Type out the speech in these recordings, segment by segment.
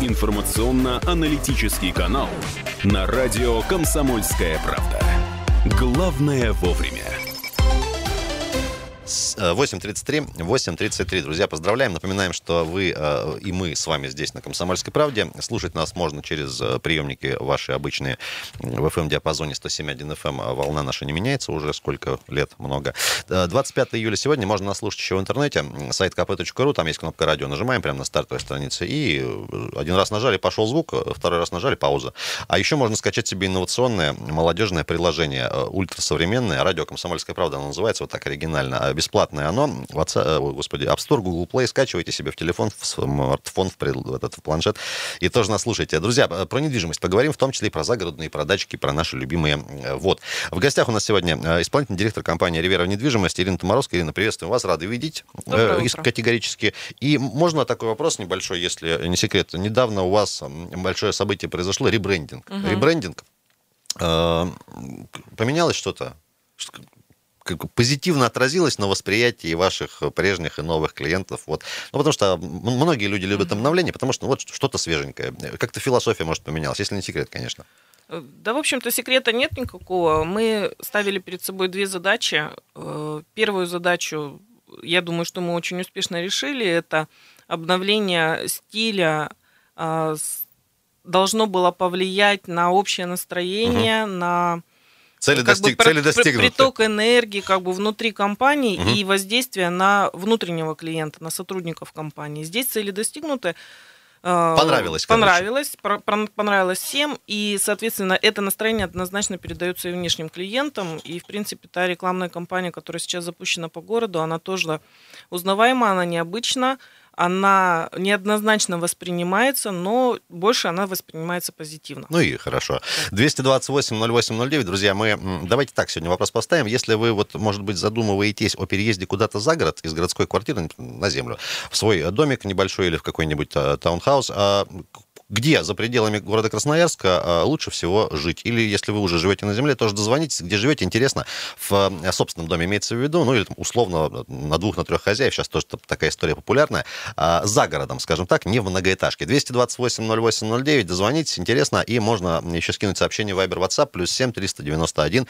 информационно-аналитический канал на радио «Комсомольская правда». Главное вовремя. 8:33. Друзья, поздравляем. Напоминаем, что вы и мы с вами здесь на «Комсомольской правде». Слушать нас можно через приемники ваши обычные в FM-диапазоне 107.1 FM. Волна наша не меняется уже сколько лет, много. 25 июля сегодня. Можно нас слушать еще в интернете. Сайт kp.ru, там есть кнопка радио. Нажимаем прямо на стартовой странице. И один раз нажали, пошел звук, второй раз нажали, пауза. А еще можно скачать себе инновационное молодежное приложение, ультрасовременное. Радио «Комсомольская правда» оно называется, вот так оригинально. Бесплатное оно. App Store, Google Play. Скачивайте себе в телефон, в смартфон, в планшет. И тоже нас слушайте. Друзья, про недвижимость поговорим, в том числе и про загородные, про дачки, про наши любимые. Вот. В гостях у нас сегодня исполнительный директор компании «Ривера недвижимость» Ирина Томаровская. Ирина, приветствуем вас. Рады видеть. Категорически. И можно такой вопрос небольшой, если не секрет. Недавно у вас большое событие произошло. Ребрендинг. Ребрендинг. Поменялось что-то? Позитивно отразилось на восприятии ваших прежних и новых клиентов. Вот. Ну, потому что многие люди любят обновления, потому что вот что-то свеженькое. Как-то философия, может, поменялась, если не секрет, конечно. Да, в общем-то, секрета нет никакого. Мы ставили перед собой две задачи. Первую задачу, я думаю, что мы очень успешно решили. Это обновление стиля должно было повлиять на общее настроение, на... Цели достигнуты. Приток энергии внутри компании и воздействие на внутреннего клиента, на сотрудников компании. Здесь цели достигнуты. Понравилось всем, и, соответственно, это настроение однозначно передается и внешним клиентам, и, в принципе, та рекламная кампания, которая сейчас запущена по городу, она тоже узнаваема, она необычна, она неоднозначно воспринимается, но больше она воспринимается позитивно. Ну и хорошо. 228-08-09, друзья, мы давайте так сегодня вопрос поставим. Если вы, может быть, задумываетесь о переезде куда-то за город, из городской квартиры на землю, в свой домик небольшой или в какой-нибудь таунхаус, где за пределами города Красноярска лучше всего жить? Или если вы уже живете на земле, тоже дозвонитесь, где живете, интересно, в собственном доме имеется в виду, ну или условно на 2-3 хозяев, сейчас тоже такая история популярная, за городом, скажем так, не в многоэтажке. 228-08-09, дозвонитесь, интересно, и можно еще скинуть сообщение в Viber, WhatsApp, +7 391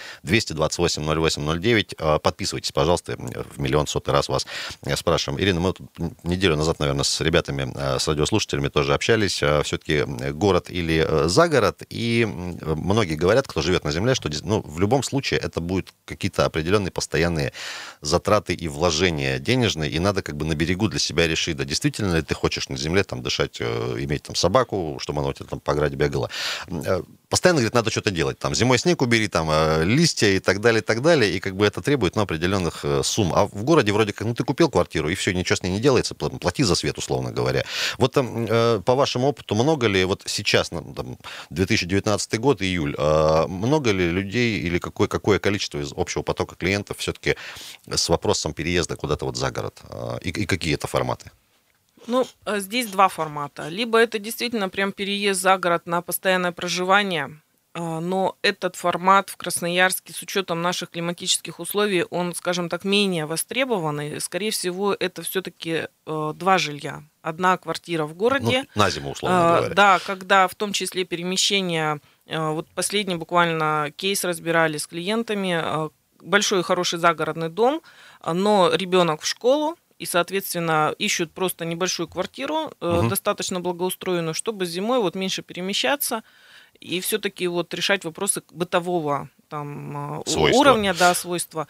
228-08-09. Подписывайтесь, пожалуйста, в миллион сотый раз вас спрашиваем. Ирина, мы тут неделю назад, наверное, с ребятами, с радиослушателями тоже общались, все-таки город или за город, и многие говорят, кто живет на земле, что в любом случае это будут какие-то определенные постоянные затраты и вложения денежные, и надо на берегу для себя решить, да, действительно ли ты хочешь на земле дышать, иметь собаку, чтобы она у тебя по ограде бегала. Постоянно, говорит, надо что-то делать. Зимой снег убери, листья и так далее, и это требует определенных сумм. А в городе вроде как, ты купил квартиру, и все, ничего с ней не делается, плати за свет, условно говоря. Вот по вашему опыту, много ли сейчас, 2019 год, июль, много ли людей или какое количество из общего потока клиентов все-таки с вопросом переезда куда-то за город? И какие это форматы? Здесь два формата. Либо это действительно прям переезд за город на постоянное проживание, но этот формат в Красноярске с учетом наших климатических условий, он, скажем так, менее востребованный. Скорее всего, это все-таки 2 жилья. Одна квартира в городе. На зиму, условно говоря. Да, когда в том числе перемещение, последний буквально кейс разбирали с клиентами, большой и хороший загородный дом, но ребенок в школу, и, соответственно, ищут просто небольшую квартиру, достаточно благоустроенную, чтобы зимой меньше перемещаться и все-таки решать вопросы бытового уровня, свойства.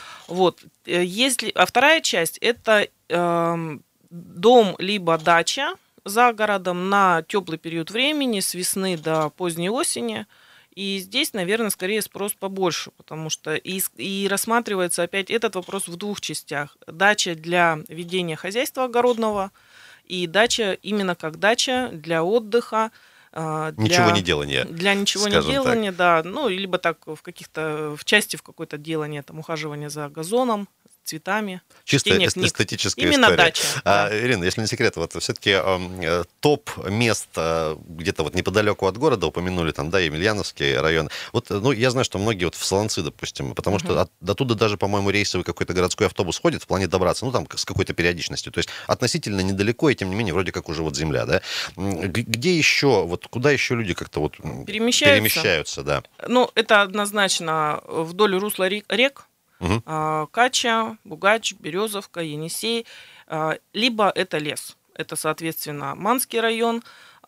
А вторая часть – это дом либо дача за городом на теплый период времени, с весны до поздней осени. И здесь, наверное, скорее спрос побольше, потому что и рассматривается опять этот вопрос в 2 частях. Дача для ведения хозяйства огородного и дача именно как дача для отдыха. Ничего не делания. Для ничего не делания, да. Либо в какой-то делания, ухаживание за газоном, цветами. Чисто чтение книг. эстетическая Именно история. дача. Да. Ирина, если не секрет, вот все-таки топ мест где-то вот неподалеку от города упомянули, там, да, Емельяновский район. Вот, ну, я знаю, что многие вот в Солонцы, допустим, потому что оттуда даже, по-моему, рейсовый какой-то городской автобус ходит в плане добраться, ну, там, с какой-то периодичностью. То есть относительно недалеко, и тем не менее, вроде как уже вот земля, да. Где еще, вот куда еще люди как-то вот перемещаются, да? Ну, это однозначно вдоль русла рек. Кача, Бугач, Березовка, Енисей, либо это лес. Это, соответственно, Манский район,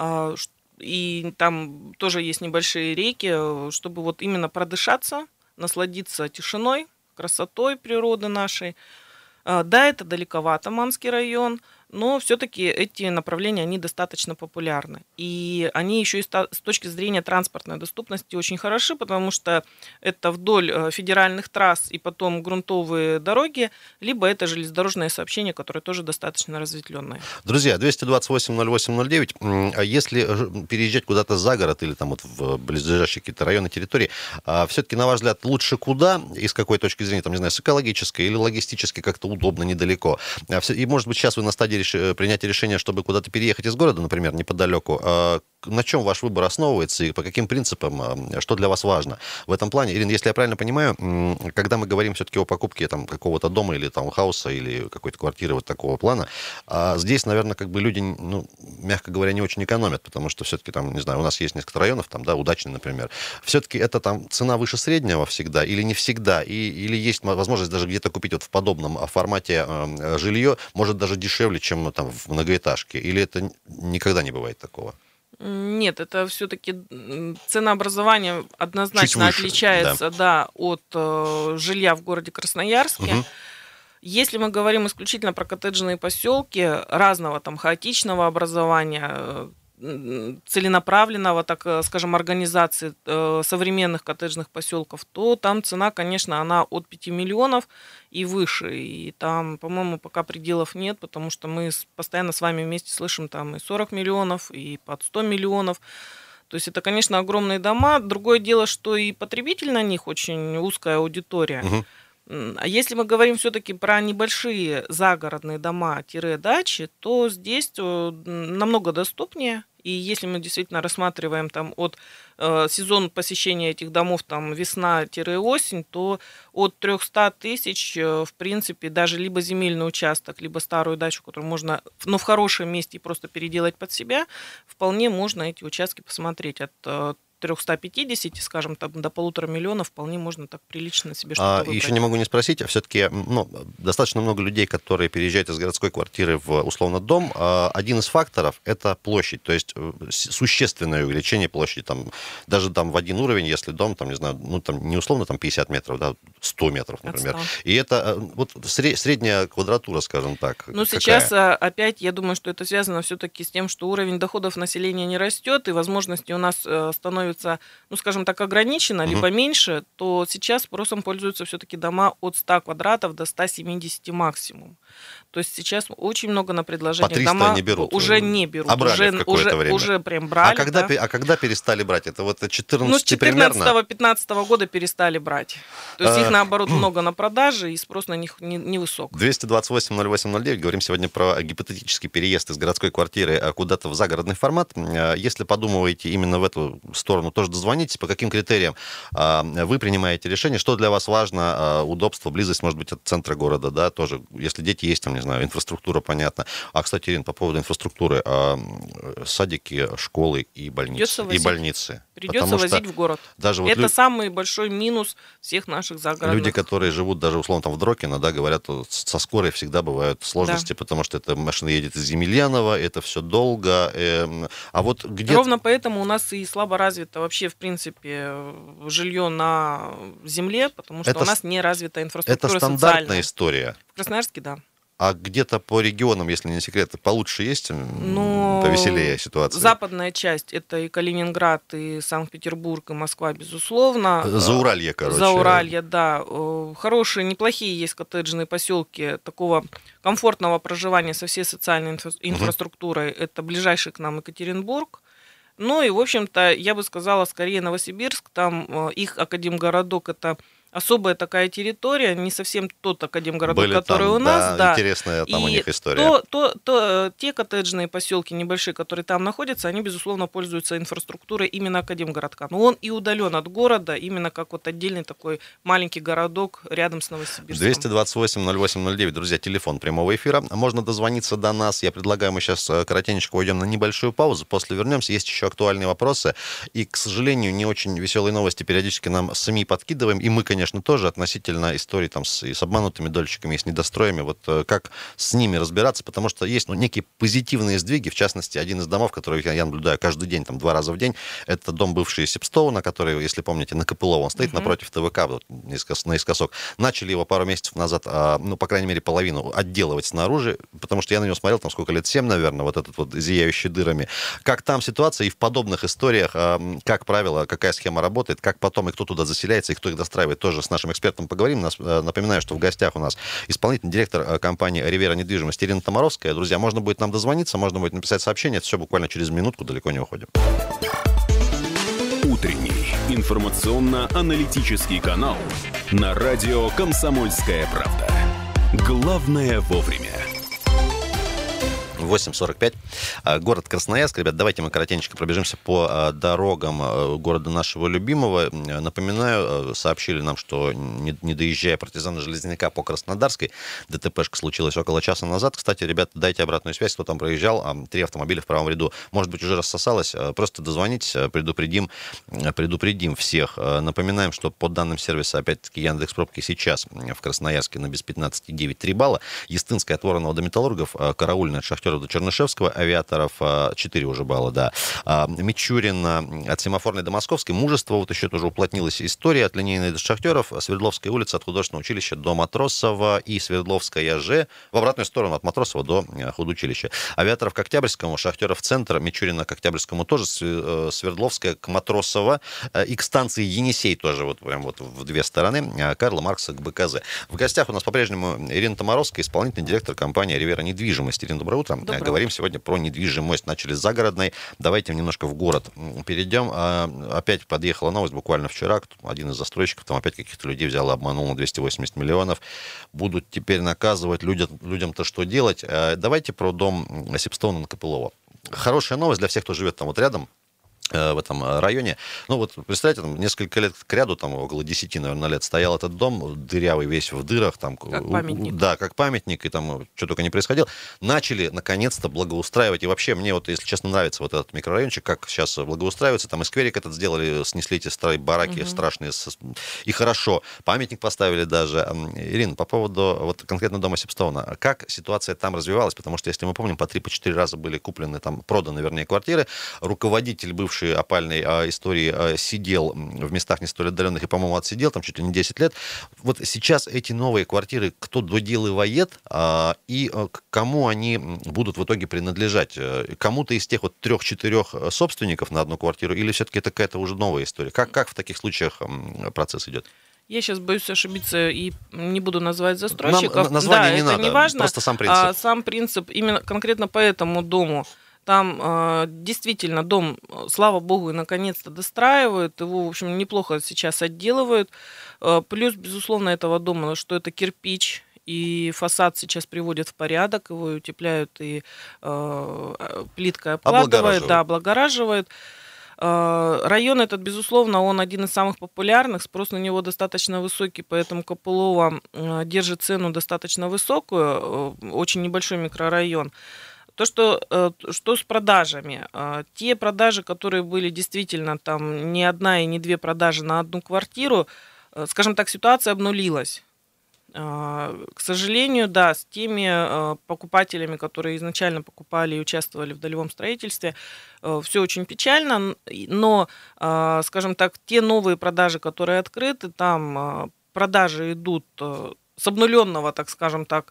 и там тоже есть небольшие реки, чтобы вот именно продышаться, насладиться тишиной, красотой природы нашей. Да, это далековато, Манский район, но все-таки эти направления, они достаточно популярны. И они еще и с точки зрения транспортной доступности очень хороши, потому что это вдоль федеральных трасс и потом грунтовые дороги, либо это железнодорожное сообщение, которое тоже достаточно разветвленное. Друзья, 228-08-09, если переезжать куда-то за город или там вот в близлежащие какие-то районы, территории, все-таки, на ваш взгляд, лучше куда и с какой точки зрения, там, не знаю, с экологической или логистически как-то удобно, недалеко? И, может быть, сейчас вы на стадии принятия решения, чтобы куда-то переехать из города, например, неподалеку. На чем ваш выбор основывается и по каким принципам, что для вас важно в этом плане? Ирина, если я правильно понимаю, когда мы говорим все-таки о покупке там какого-то дома или таунхауса или какой-то квартиры вот такого плана, здесь, наверное, как бы люди, ну, мягко говоря, не очень экономят, потому что все-таки там, не знаю, у нас есть несколько районов, там, да, удачный, например. Все-таки это там цена выше среднего всегда или не всегда? Или есть возможность даже где-то купить вот в подобном формате жилье, может, даже дешевле, чем там в многоэтажке? Или это никогда не бывает такого? Нет, это все-таки ценообразование однозначно отличается, да, от жилья в городе Красноярске. Если мы говорим исключительно про коттеджные поселки разного там хаотичного образования, целенаправленного, так скажем, организации современных коттеджных поселков, то там цена, конечно, она от 5 миллионов и выше. И там, по-моему, пока пределов нет, потому что мы постоянно с вами вместе слышим там и 40 миллионов, и под 100 миллионов. То есть это, конечно, огромные дома. Другое дело, что и потребитель на них очень узкая аудитория. А если мы говорим все-таки про небольшие загородные дома-дачи, то здесь намного доступнее. И если мы действительно рассматриваем там от сезон посещения этих домов, там весна-осень, то от 300 тысяч, в принципе, даже либо земельный участок, либо старую дачу, которую можно, но в хорошем месте просто переделать под себя, вполне можно эти участки посмотреть от 350, скажем, там, до 1,5 миллиона вполне можно так прилично себе что-то выбрать. Еще не могу не спросить, а все-таки достаточно много людей, которые переезжают из городской квартиры в условно дом. Один из факторов – это площадь, то есть существенное увеличение площади, там, даже там в один уровень, если дом, там, не знаю, ну, там, не условно там 50 метров, да, 100 метров, например. И это вот средняя квадратура, скажем так. Ну, сейчас опять, я думаю, что это связано все-таки с тем, что уровень доходов населения не растет, и возможности у нас становятся, ну, скажем так, ограничено, либо меньше, то сейчас спросом пользуются все-таки дома от 100 квадратов до 170 максимум. То есть сейчас очень много на предложениях. По 300 дома не берут. Уже не берут. А брали в какое-то время. Уже прям брали. А когда перестали брать? Это вот 14 Ну, с примерно? 14-15 года перестали брать. То есть их, наоборот, много на продаже, и спрос на них невысок. 228-08-09. Говорим сегодня про гипотетический переезд из городской квартиры куда-то в загородный формат. Если подумываете именно в эту сторону, тоже дозвонитесь. По каким критериям вы принимаете решение? Что для вас важно? Удобство, близость, может быть, от центра города, да, тоже. Если дети есть, там, не знаю, инфраструктура, понятно. А, кстати, Ирина, по поводу инфраструктуры. Садики, школы и больницы. Придется возить в город. Даже это самый большой минус всех наших загородных. Люди, которые живут даже, условно, там в Дрокино, да, говорят, со скорой всегда бывают сложности, потому что эта машина едет из Емельянова, это все долго. А вот где... Ровно поэтому у нас и слабо развито вообще, в принципе, жилье на земле, потому что у нас не развита инфраструктура социальная. Это стандартная история. В Красноярске, да. А где-то по регионам, если не секрет, получше есть? Повеселее ситуация? Западная часть, это и Калининград, и Санкт-Петербург, и Москва, безусловно. Зауралье, короче. Зауралье, да. Хорошие, неплохие есть коттеджные поселки такого комфортного проживания со всей социальной инфраструктурой. Это ближайший к нам Екатеринбург. Ну и, в общем-то, я бы сказала, скорее Новосибирск. Там их академгородок – это особая такая территория, не совсем тот академгородок, Были который там, у нас. да, интересная там у них история. Те коттеджные поселки небольшие, которые там находятся, они, безусловно, пользуются инфраструктурой именно академгородка. Но он и удален от города, именно как вот отдельный такой маленький городок рядом с Новосибирском. 228-08-09, друзья, телефон прямого эфира. Можно дозвониться до нас. Я предлагаю, мы сейчас коротенько уйдем на небольшую паузу. После вернемся. Есть еще актуальные вопросы. И, к сожалению, не очень веселые новости периодически нам СМИ подкидываем. И мы, конечно, тоже относительно историй там с обманутыми дольщиками, с недостроями. Вот как с ними разбираться, потому что есть некие позитивные сдвиги. В частности, один из домов, который я наблюдаю каждый день, там 2 раза в день, это дом бывший Сипстоуна, который, если помните, на Копылова, он стоит напротив ТВК, вот, наискосок. Начали его пару месяцев назад, ну, по крайней мере, половину отделывать снаружи, потому что я на него смотрел, там сколько лет, 7, наверное, вот этот вот зияющий дырами. Как там ситуация и в подобных историях, как правило, какая схема работает, как потом и кто туда заселяется, и кто их достраивает, тоже с нашим экспертом поговорим. Напоминаю, что в гостях у нас исполнительный директор компании «Ривера Недвижимость» Ирина Томаровская. Друзья, можно будет нам дозвониться, можно будет написать сообщение, это все буквально через минутку, далеко не уходим. Утренний информационно-аналитический канал на радио «Комсомольская правда». Главное вовремя. 8:45. Город Красноярск. Ребят, давайте мы коротенько пробежимся по дорогам города нашего любимого. Напоминаю, сообщили нам, что не доезжая партизана Железняка по Краснодарской, ДТПшка случилась около часа назад. Кстати, ребята, дайте обратную связь, кто там проезжал. 3 автомобиля в правом ряду. Может быть, уже рассосалось. Просто дозвонитесь, предупредим всех. Напоминаем, что по данным сервиса, опять-таки, Яндекс.Пробки сейчас в Красноярске на без 15,9 3 балла. Естинская от Воронова до Металлургов, Караульная от Шахтеров до Чернышевского, Авиаторов 4 уже балла, да. Мичурин от Семафорной до Московской, Мужество, вот еще тоже уплотнилась история, от Линейной до Шахтеров, Свердловская улица от Художественного училища до Матросова и Свердловская же в обратную сторону от Матросова до худучилища. Авиаторов к Октябрьскому, Шахтеров в центр, Мичурина к Октябрьскому тоже, Свердловская к Матросова и к станции Енисей тоже вот прям вот в 2 стороны, Карла Маркса к БКЗ. В гостях у нас по-прежнему Ирина Томаровская, исполнительный директор компании «Ривера Недвижимость». Ирина, доброе утро. Говорим сегодня про недвижимость. Начали с загородной. Давайте немножко в город перейдем. Опять подъехала новость буквально вчера. Один из застройщиков там опять каких-то людей взял и обманул на 280 миллионов. Будут теперь наказывать людям-то что делать. Давайте про дом Сипстоуна на Копылова. Хорошая новость для всех, кто живет там вот рядом, в этом районе. Ну вот, представляете, там несколько лет к ряду, там около 10, наверное, лет стоял этот дом, дырявый весь в дырах. Там, как памятник. Да, как памятник, и там что только не происходило. Начали, наконец-то, благоустраивать. И вообще, мне вот, если честно, нравится вот этот микрорайончик, как сейчас благоустраивается. Там и скверик этот сделали, снесли эти старые бараки страшные. И хорошо. Памятник поставили даже. Ирина, по поводу вот конкретно дома Сипстоуна. Как ситуация там развивалась? Потому что, если мы помним, по 3-4 раза были куплены, там, проданы, вернее, квартиры. Руководитель бывший опальной истории сидел в местах не столь отдаленных и, по-моему, отсидел там чуть ли не 10 лет. Вот сейчас эти новые квартиры кто доделывает и кому они будут в итоге принадлежать? Кому-то из тех вот 3-4 собственников на одну квартиру или все-таки это какая-то уже новая история? Как в таких случаях процесс идет? Я сейчас боюсь ошибиться и не буду называть застройщиков. Название не это надо, не важно. просто сам принцип. Сам принцип именно конкретно по этому дому. Там действительно дом, слава богу, и наконец-то достраивают. Его, в общем, неплохо сейчас отделывают. Плюс, безусловно, этого дома, что это кирпич, и фасад сейчас приводят в порядок, его утепляют и плиткой обкладывают, облагораживают. Район этот, безусловно, он один из самых популярных, спрос на него достаточно высокий, поэтому Копылова держит цену достаточно высокую, очень небольшой микрорайон. То, что с продажами. Те продажи, которые были действительно там не одна и не 2 продажи на одну квартиру, скажем так, ситуация обнулилась. К сожалению, да, с теми покупателями, которые изначально покупали и участвовали в долевом строительстве, все очень печально, но, скажем так, те новые продажи, которые открыты, там продажи идут с обнуленного, так скажем так,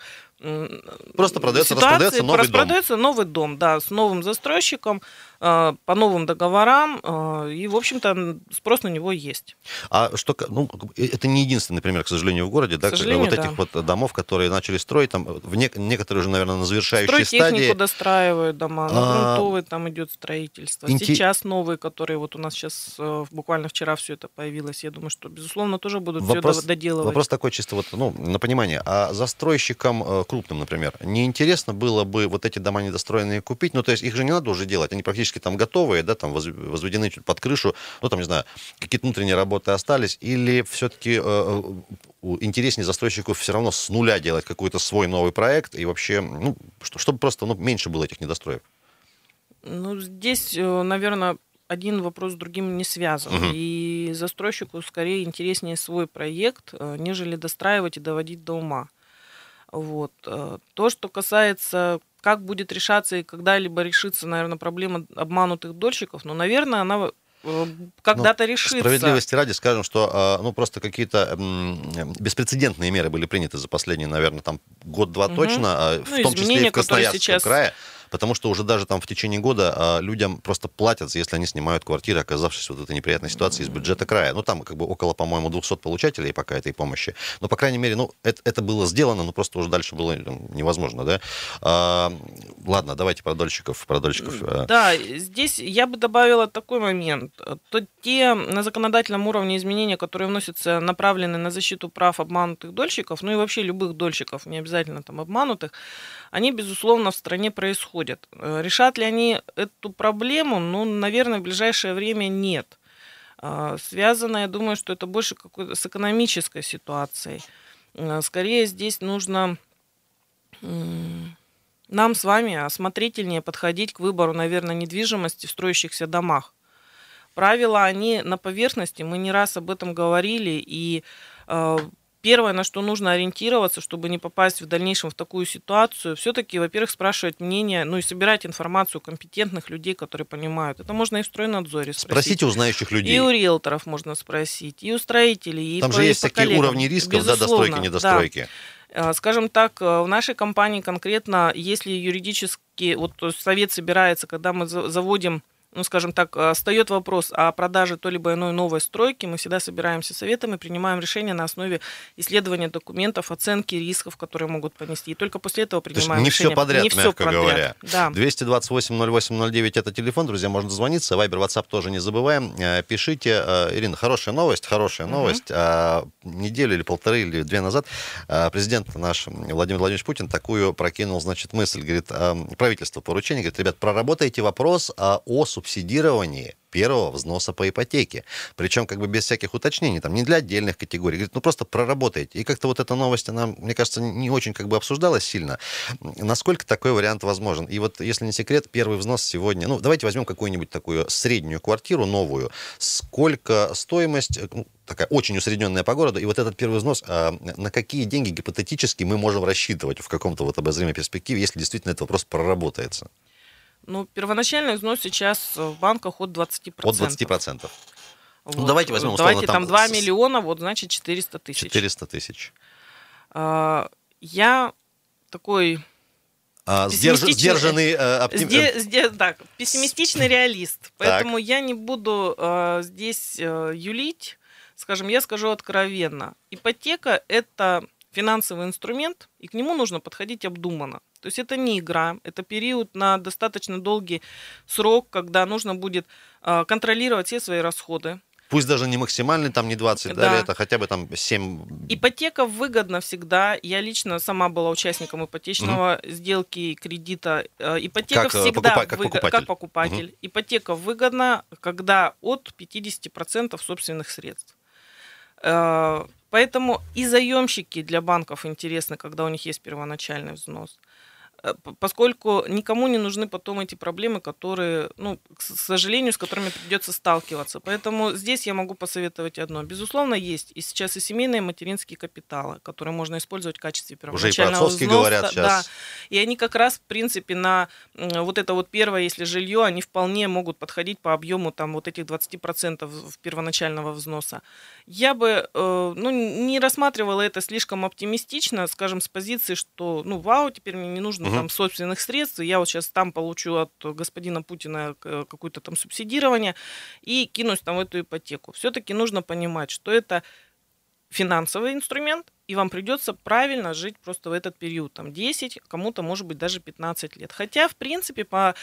Просто продается, ситуации, распродается новый дом. распродается новый дом, да, с новым застройщиком, по новым договорам, и, в общем-то, спрос на него есть. А что, ну, это не единственный пример, к сожалению, в городе, да, сожалению, вот этих вот домов, которые начали строить, там, некоторые уже, наверное, на завершающей Стройтехнику стадии. достраивают дома, на грунтовые там идет строительство. Сейчас новые, которые вот у нас сейчас буквально вчера все это появилось, я думаю, что, безусловно, тоже будут все доделывать. Вопрос такой чисто вот, ну, на понимание. А застройщикам крупным, например, не интересно было бы вот эти дома недостроенные купить? Ну, то есть их же не надо уже делать, они практически там готовые, да, там возведены чуть под крышу, ну, там, не знаю, какие-то внутренние работы остались, или все-таки интереснее застройщику все равно с нуля делать какой-то свой новый проект, и вообще, ну, чтобы просто, ну, меньше было этих недостроек? Ну, здесь, наверное, один вопрос с другим не связан. И застройщику скорее интереснее свой проект, нежели достраивать и доводить до ума. Вот. То, что касается, как будет решаться и когда-либо решится, наверное, проблема обманутых дольщиков, ну, наверное, она когда-то решится. Справедливости ради скажем, что ну, просто какие-то беспрецедентные меры были приняты за последние, наверное, там год-два точно, в том числе и в Красноярском крае. Потому что уже даже там в течение года людям просто платят, если они снимают квартиры, оказавшись в вот этой неприятной ситуации из бюджета края. Ну, там как бы около, по-моему, 200 получателей пока этой помощи. Но, по крайней мере, ну, это было сделано, но просто уже дальше было невозможно, да? Ладно, давайте про дольщиков. Да, здесь я бы добавила такой момент. Те на законодательном уровне изменения, которые вносятся, направлены на защиту прав обманутых дольщиков, ну и вообще любых дольщиков, не обязательно там обманутых, они, безусловно, в стране происходят. Решат ли они эту проблему? Ну, наверное, в ближайшее время нет. Связано, я думаю, что это больше какой-то с экономической ситуацией. Скорее здесь нужно нам с вами осмотрительнее подходить к выбору, наверное, недвижимости в строящихся домах. Правила, они на поверхности, мы не раз об этом говорили, и первое, на что нужно ориентироваться, чтобы не попасть в дальнейшем в такую ситуацию, все-таки, во-первых, спрашивать мнение, ну и собирать информацию компетентных людей, которые понимают. Это можно и в стройнадзоре спросить. Спросите у знающих людей. И у риэлторов можно спросить, и у строителей, там же есть такие уровни рисков, да, достройки, недостройки. Да. Скажем так, в нашей компании конкретно, если юридически, вот совет собирается, когда мы заводим, ну, скажем так, встает вопрос о продаже той либо иной новой стройки, мы всегда собираемся советом и принимаем решение на основе исследования документов, оценки рисков, которые могут понести. И только после этого принимаем решение. Не все подряд, мягко говоря. Да. 228-08-09 это телефон, друзья, можно дозвониться. Вайбер, WhatsApp тоже не забываем. Пишите. Ирина, хорошая новость. Неделю или полторы, или две назад президент наш Владимир Владимирович Путин такую прокинул, значит, мысль, говорит, правительство поручение, говорит, ребят, проработайте вопрос о субсидировании первого взноса по ипотеке. Причем как бы без всяких уточнений, там, не для отдельных категорий. Говорит, ну просто проработайте. И как-то вот эта новость, она, мне кажется, не очень как бы обсуждалась сильно. Насколько такой вариант возможен? И вот, если не секрет, первый взнос сегодня... Ну, давайте возьмем какую-нибудь такую среднюю квартиру, новую. Сколько стоимость... такая очень усредненная по городу, и вот этот первый взнос, на какие деньги гипотетически мы можем рассчитывать в каком-то вот обозримой перспективе, если действительно этот вопрос проработается? Ну, первоначальный взнос сейчас в банках от 20%. От 20%. Вот. Ну, давайте возьмем, условно, давайте там 2 миллиона, вот, значит, 400 тысяч. 400 тысяч. Я такой... Сдержанный оптимист. Пессимистичный реалист. Поэтому я не буду здесь юлить. Скажем, я скажу откровенно. Ипотека – это финансовый инструмент, и к нему нужно подходить обдуманно. То есть это не игра, это период на достаточно долгий срок, когда нужно будет контролировать все свои расходы. Пусть даже не максимальный, там не 20 лет, а хотя бы там 7. Ипотека выгодна всегда. Я лично сама была участником ипотечного сделки, кредита. Ипотека всегда как покупатель. Ипотека выгодна, когда от 50% собственных средств. Поэтому и заемщики для банков интересны, когда у них есть первоначальный взнос. поскольку никому не нужны потом эти проблемы, которые, к сожалению, с которыми придется сталкиваться. Поэтому здесь я могу посоветовать одно. Безусловно, есть и сейчас и семейные, и материнские капиталы, которые можно использовать в качестве первоначального уже и про говорят сейчас. Да. И они как раз, в принципе, на вот это вот первое, если жилье, они вполне могут подходить по объему там вот этих 20% первоначального взноса. Я бы не рассматривала это слишком оптимистично, скажем, с позиции, что вау, теперь мне не нужно там собственных средств, я вот сейчас там получу от господина Путина какое-то там субсидирование и кинусь там в эту ипотеку. Все-таки нужно понимать, что это финансовый инструмент, и вам придется правильно жить просто в этот период, там 10, кому-то, может быть, даже 15 лет. Хотя, в принципе, по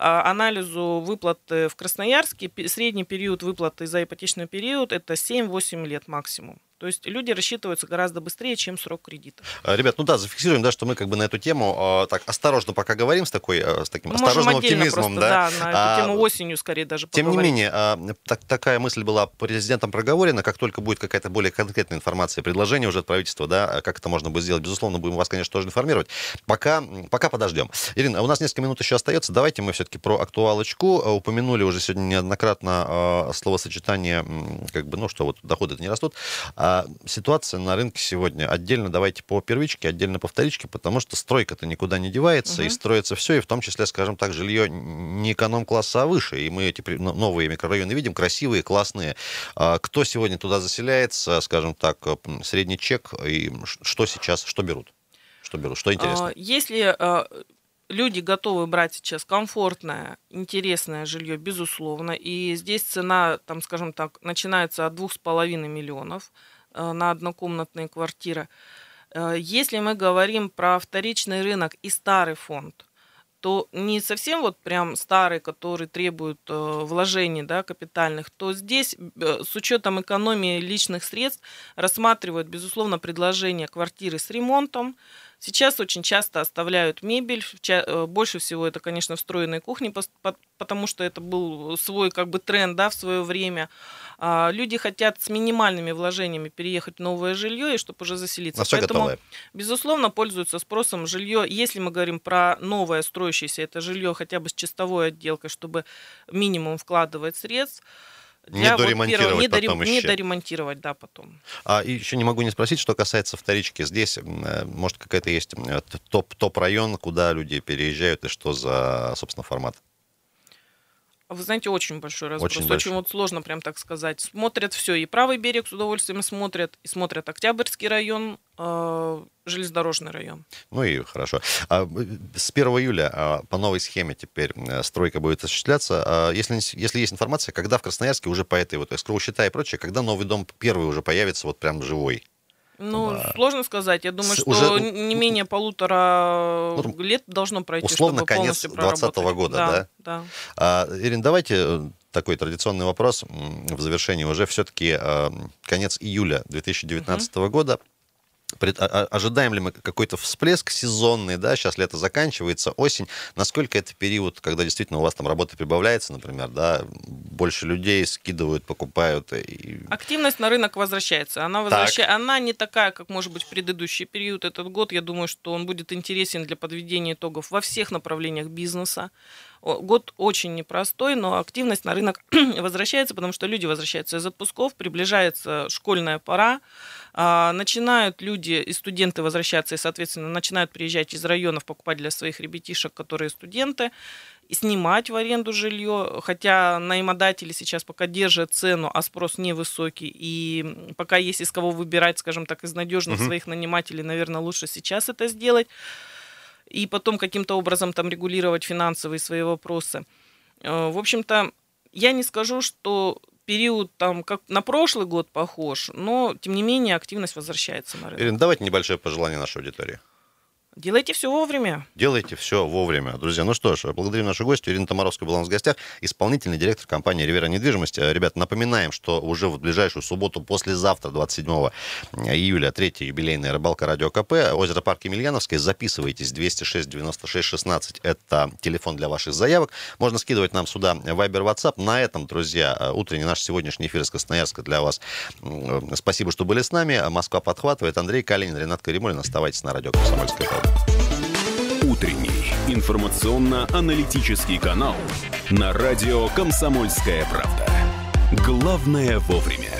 анализу выплаты в Красноярске, средний период выплаты за ипотечный период – это 7-8 лет максимум. То есть люди рассчитываются гораздо быстрее, чем срок кредита. Ребят, зафиксируем, что мы на эту тему так осторожно пока говорим, с таким можем осторожным оптимизмом. На эту тему осенью скорее даже поговорить. Тем не менее, такая мысль была президентом проговорена, как только будет какая-то более конкретная информация, предложение уже от правительства, как это можно будет сделать, безусловно, будем вас, конечно, тоже информировать. Пока подождем. Ирина, у нас несколько минут еще остается, давайте мы все-таки про актуалочку. Упомянули уже сегодня неоднократно словосочетание, что вот доходы-то не растут. Ситуация на рынке сегодня отдельно давайте по первичке, отдельно по вторичке, потому что стройка-то никуда не девается, и строится все, и в том числе, скажем так, жилье не эконом-класса, а выше. И мы эти новые микрорайоны видим, красивые, классные. Кто сегодня туда заселяется, скажем так, средний чек, и что сейчас, что берут? Что интересно? Если люди готовы брать сейчас комфортное, интересное жилье, безусловно, и здесь цена, там, скажем так, начинается от 2,5 миллионов на однокомнатные квартиры. Если мы говорим про вторичный рынок и старый фонд, то не совсем вот прям старый, который требует вложений капитальных, то здесь с учетом экономии личных средств рассматривают, безусловно, предложение квартиры с ремонтом. Сейчас очень часто оставляют мебель, больше всего это, конечно, встроенные кухни, потому что это был свой тренд в свое время. Люди хотят с минимальными вложениями переехать в новое жилье и чтобы уже заселиться. Поэтому, готовое. Безусловно, пользуются спросом жилье. Если мы говорим про новое строящееся, это жилье хотя бы с чистовой отделкой, чтобы минимум вкладывать средств. Не доремонтировать потом. И еще не могу не спросить, что касается вторички. Здесь, может, какая-то есть топ-район, куда люди переезжают, и что за, собственно, формат? Вы знаете, очень большой разброс. Очень сложно прям так сказать. Смотрят все. И правый берег с удовольствием смотрят, и смотрят Октябрьский район, железнодорожный район. И хорошо. С 1 июля по новой схеме теперь стройка будет осуществляться. Если есть информация, когда в Красноярске уже по этой эскроу-счета и прочее, когда новый дом первый уже появится прям живой? Сложно сказать. Я думаю, что не менее 1,5 лет должно пройти, условно, чтобы полностью проработать. Условно, конец 2020 года, да? Ирина, давайте такой традиционный вопрос в завершении. Уже все-таки конец июля 2019 года. Ожидаем ли мы какой-то всплеск сезонный, сейчас лето заканчивается, осень, насколько это период, когда действительно у вас там работа прибавляется, например, больше людей скидывают, покупают? Активность на рынок возвращается. Она не такая, как, может быть, в предыдущий период. Этот год, я думаю, что он будет интересен для подведения итогов во всех направлениях бизнеса. Год очень непростой, но активность на рынок возвращается, потому что люди возвращаются из отпусков, приближается школьная пора, начинают люди и студенты возвращаться, и, соответственно, начинают приезжать из районов, покупать для своих ребятишек, которые студенты, и снимать в аренду жилье, хотя наимодатели сейчас пока держат цену, а спрос невысокий, и пока есть из кого выбирать, скажем так, из надежных своих нанимателей, наверное, лучше сейчас это сделать, и потом каким-то образом там регулировать финансовые свои вопросы. В общем-то, я не скажу, что период там как на прошлый год похож, но, тем не менее, активность возвращается на рынок. Ирина, давайте небольшое пожелание нашей аудитории. Делайте все вовремя. Делайте все вовремя. Друзья, что ж, благодарим нашу гостью. Ирина Томаровская была у нас в гостях, исполнительный директор компании «Ривера Недвижимость». Ребят, напоминаем, что уже в ближайшую субботу, послезавтра, 27 июля, 3-я юбилейная рыбалка «Радио КП», озеро Парк Емельяновское. Записывайтесь, 206-96-16. Это телефон для ваших заявок. Можно скидывать нам сюда Viber, WhatsApp. На этом, друзья, утренний наш сегодняшний эфир из Красноярска для вас. Спасибо, что были с нами. Москва подхватывает. Андрей Калинин, Ренат Каримуллин. Оставайтесь на радио «Комсомольская правда». утренний информационно-аналитический канал на радио «Комсомольская правда». Главное вовремя.